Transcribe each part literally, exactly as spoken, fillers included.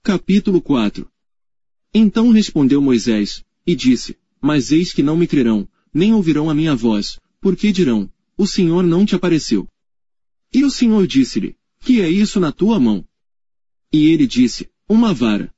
Capítulo quatro. Então respondeu Moisés, e disse, mas eis que não me crerão, nem ouvirão a minha voz, porque dirão, o Senhor não te apareceu. E o Senhor disse-lhe, que é isso na tua mão? E ele disse, uma vara.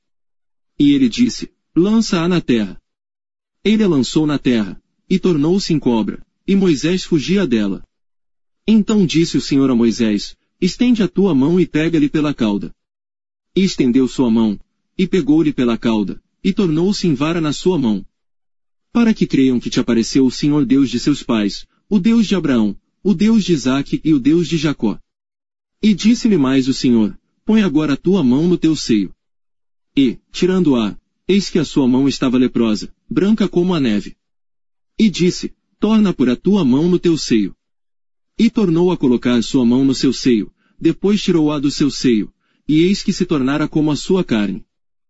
E ele disse, lança-a na terra. Ele a lançou na terra, e tornou-se em cobra, e Moisés fugia dela. Então disse o Senhor a Moisés, estende a tua mão e pega-lhe pela cauda. E estendeu sua mão, e pegou-lhe pela cauda, e tornou-se em vara na sua mão. Para que creiam que te apareceu o Senhor Deus de seus pais, o Deus de Abraão, o Deus de Isaque e o Deus de Jacó. E disse-lhe mais o Senhor, põe agora a tua mão no teu seio. E, tirando-a, eis que a sua mão estava leprosa, branca como a neve. E disse, torna por a tua mão no teu seio. E tornou a colocar sua mão no seu seio, depois tirou-a do seu seio, e eis que se tornara como a sua carne.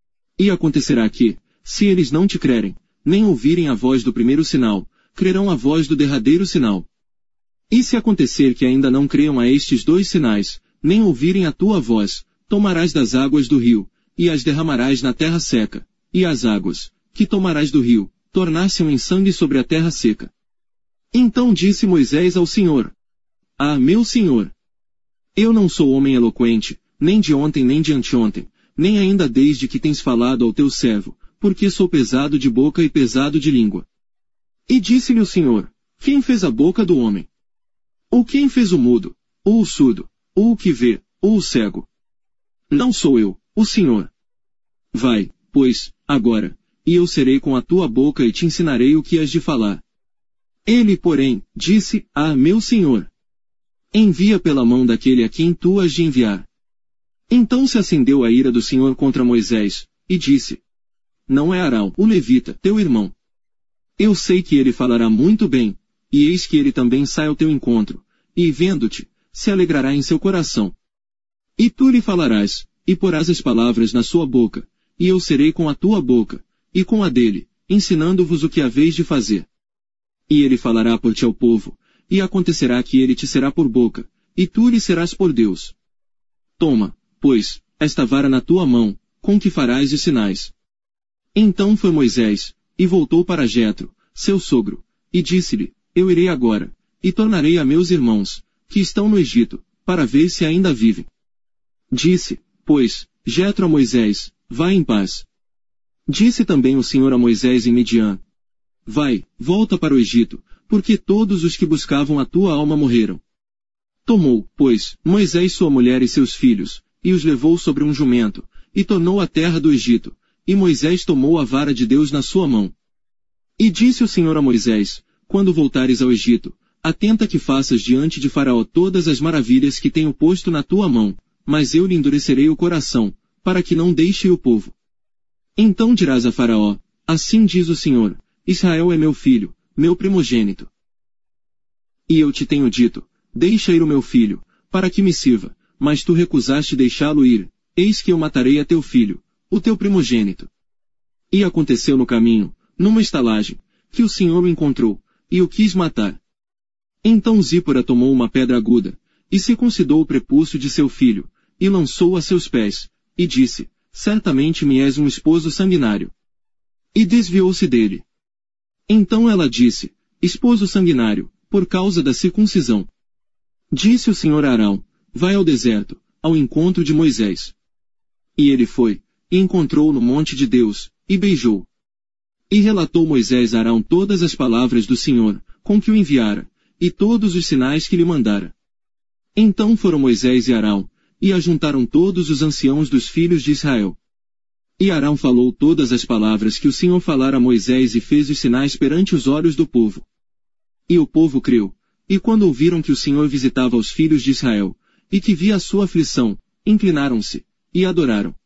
E acontecerá que, se eles não te crerem, nem ouvirem a voz do primeiro sinal, crerão a voz do derradeiro sinal. E se acontecer que ainda não creiam a estes dois sinais, nem ouvirem a tua voz, tomarás das águas do rio, e as derramarás na terra seca, e as águas, que tomarás do rio, tornar-se-ão em sangue sobre a terra seca. Então disse Moisés ao Senhor, ah, meu Senhor! Eu não sou homem eloquente, nem de ontem nem de anteontem, nem ainda desde que tens falado ao teu servo, porque sou pesado de boca e pesado de língua. E disse-lhe o Senhor, quem fez a boca do homem? Ou quem fez o mudo, ou o surdo, ou o que vê, ou o cego? Não sou eu, o Senhor. Vai, pois, agora, e eu serei com a tua boca e te ensinarei o que has de falar. Ele, porém, disse, ah, meu Senhor! Envia pela mão daquele a quem tu has de enviar. Então se acendeu a ira do Senhor contra Moisés, e disse, não é Arão, o levita, teu irmão. Eu sei que ele falará muito bem, e eis que ele também sai ao teu encontro, e vendo-te, se alegrará em seu coração. E tu lhe falarás, e porás as palavras na sua boca, e eu serei com a tua boca, e com a dele, ensinando-vos o que haveis de fazer. E ele falará por ti ao povo, e acontecerá que ele te será por boca, e tu lhe serás por Deus. Toma, pois, esta vara na tua mão, com que farás de sinais. Então foi Moisés, e voltou para Jetro, seu sogro, e disse-lhe, eu irei agora, e tornarei a meus irmãos, que estão no Egito, para ver se ainda vivem. Disse, pois, Jetro a Moisés, vai em paz. Disse também o Senhor a Moisés em Midian, vai, volta para o Egito, porque todos os que buscavam a tua alma morreram. Tomou, pois, Moisés sua mulher e seus filhos, e os levou sobre um jumento, e tornou à terra do Egito, e Moisés tomou a vara de Deus na sua mão. E disse o Senhor a Moisés, quando voltares ao Egito, atenta que faças diante de Faraó todas as maravilhas que tenho posto na tua mão, mas eu lhe endurecerei o coração, para que não deixe o povo. Então dirás a Faraó, assim diz o Senhor, Israel é meu filho, meu primogênito. E eu te tenho dito, deixa ir o meu filho, para que me sirva, mas tu recusaste deixá-lo ir, eis que eu matarei a teu filho, o teu primogênito. E aconteceu no caminho, numa estalagem, que o Senhor o encontrou, e o quis matar. Então Zípora tomou uma pedra aguda, e circuncidou o prepúcio de seu filho, e lançou-o a seus pés, e disse, certamente me és um esposo sanguinário. E desviou-se dele. Então ela disse, esposo sanguinário, por causa da circuncisão. Disse o Senhor a Arão, vai ao deserto, ao encontro de Moisés. E ele foi, e encontrou-o no monte de Deus, e beijou. E relatou Moisés a Arão todas as palavras do Senhor, com que o enviara, e todos os sinais que lhe mandara. Então foram Moisés e Arão, e ajuntaram todos os anciãos dos filhos de Israel. E Arão falou todas as palavras que o Senhor falara a Moisés e fez os sinais perante os olhos do povo. E o povo creu, e quando ouviram que o Senhor visitava os filhos de Israel, e que via a sua aflição, inclinaram-se, e adoraram.